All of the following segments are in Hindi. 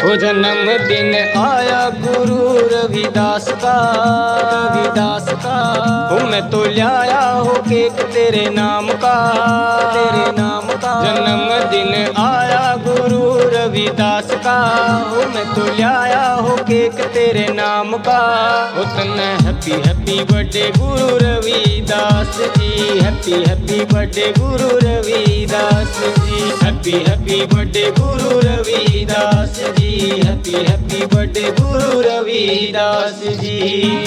वो जन्मदिन आया गुरु रविदास का, रविदास का। वो मैं तो लाया हो केक तेरे नाम का, तेरे नाम का। जन्मदिन आया गुरु रविदास का, वो मैं तो लाया हो केक तेरे नाम का। वो तन्ने happy happy birthday Guru Ravidas ji, happy happy birthday Guru Ravidas ji, happy happy birthday Guru Ravidas ji, happy happy birthday Guru Ravidas जी।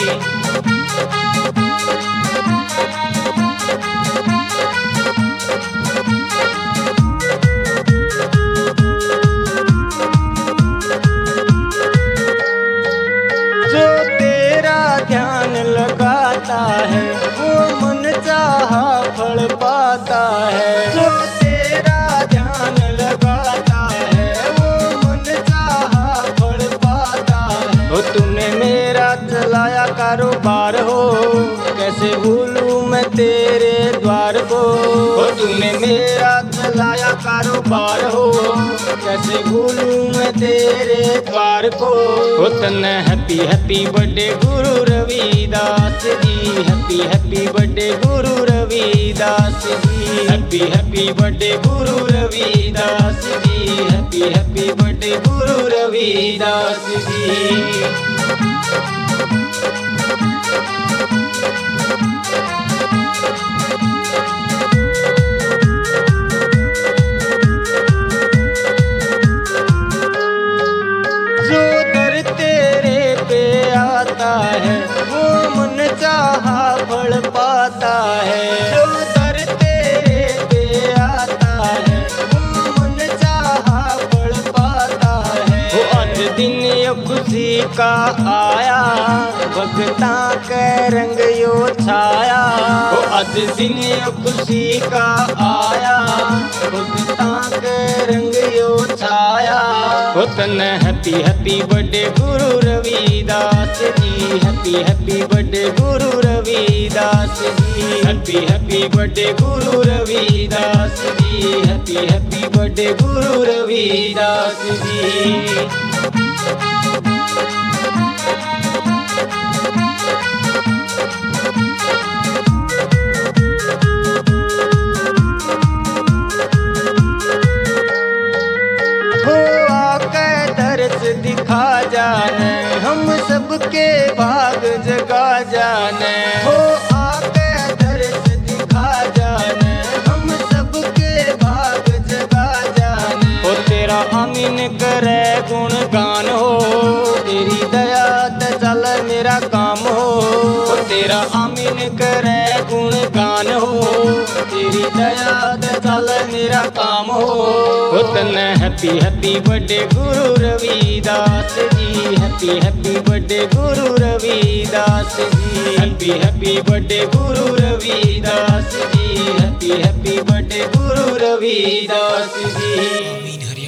जो तेरा ध्यान लगाता है वो मन चाहा फल पाता है, जो तेरा ध्यान लगाता है वो मन चाहा फल पाता है। वो तूने मेरा चलाया कारोबार हो, कैसे भूलूं मैं तेरे द्वार को। वो तूने मेरा चलाया कारोबार हो, कैसे भूलूं मैं तेरे द्वार को। वो तन्ने happy happy birthday Guru Ravidas ji, happy happy birthday Guru Ravidas ji, happy happy birthday Guru Ravidas ji, happy happy birthday Guru Ravidas जी। है वो मन चाहा फल पाता है, जो दर तेरे पे आता है वो मन चाहा फल पाता है। वो आज दिन यो खुशी का आया, भगता के रंग यो छाया। वो आज दिन यो खुशी का आया, भगता के रंग यो छाया। वो तन्ने happy happy birthday Guru Ravidas ji, happy happy birthday Guru Ravidas ji, happy happy birthday Guru Ravidas ji, happy happy birthday Guru Ravidas जी। दिखा जाने हम सबके भाग जगा जाने, हो आके दर्श दिखा जाने हम सबके भाग जगा जाने। हो तेरा आमीन करे गुणगान हो, तेरी दया ते चल मेरा काम हो। हो तेरा आमीन करे गुणगान हो, तेरी दया ते चल मेरा काम हो। हो तन्ने happy happy birthday Guru Ravidas ji, happy happy birthday Guru Ravidas ji, happy happy birthday Guru Ravidas ji, happy happy birthday Guru Ravidas जी।